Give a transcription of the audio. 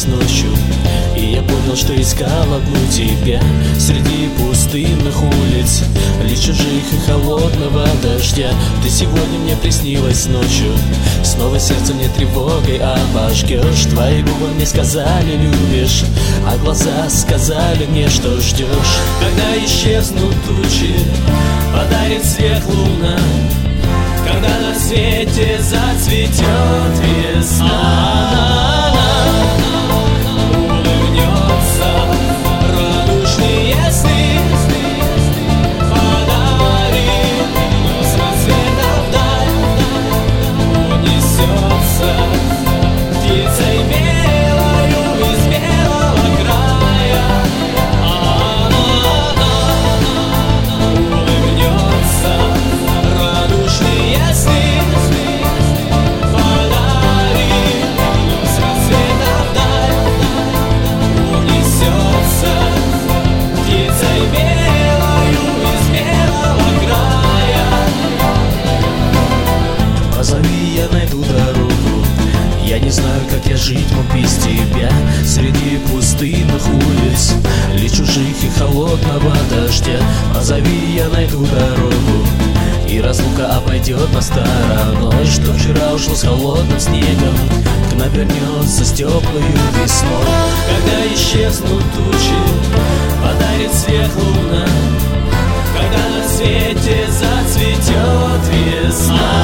приснилось ночью, и я понял, что искал одну тебя среди пустынных улиц, лишь чужих и холодного дождя. Ты сегодня мне приснилась ночью, снова сердце мне тревогой обожгешь. Твои губы мне сказали любишь, а глаза сказали мне, что ждешь. Когда исчезнут тучи, подарит свет луна, когда на свете зацветет весна. Улыбнется радужные сны, подарит с рассвета вдаль, унесется птицей белою из белого края. Улыбнется радужные сны, подарит с рассвета вдаль, унесется птицей белою из белого края. Позови, я найду дорогу, я не знаю, как я жить мог без тебя среди пустынных улиц, лишь чужих и холодного дождя. Позови, я найду дорогу, и разлука обойдет нас стороной. Что вчера ушло с холодным снегом, вновь вернется с теплою весной. Когда исчезнут тучи, подарит свет луна, когда на свете зацветет весна.